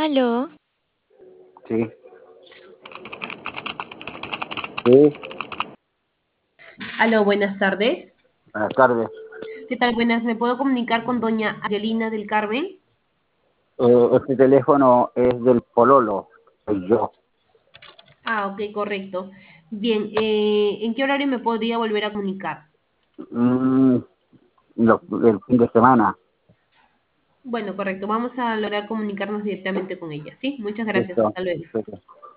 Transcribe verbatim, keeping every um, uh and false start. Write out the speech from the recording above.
Aló, Sí, sí, Aló, buenas tardes. buenas tardes. ¿Qué tal? Buenas, ¿me puedo comunicar con doña Angelina del Carmen? Eh, este teléfono es del Pololo, soy yo. Ah, ok, correcto. Bien, eh, ¿en qué horario me podría volver a comunicar? Mm, lo- el fin de semana. Bueno, correcto, vamos a lograr comunicarnos directamente con ella, ¿sí? Muchas gracias, Listo. hasta luego. Sí.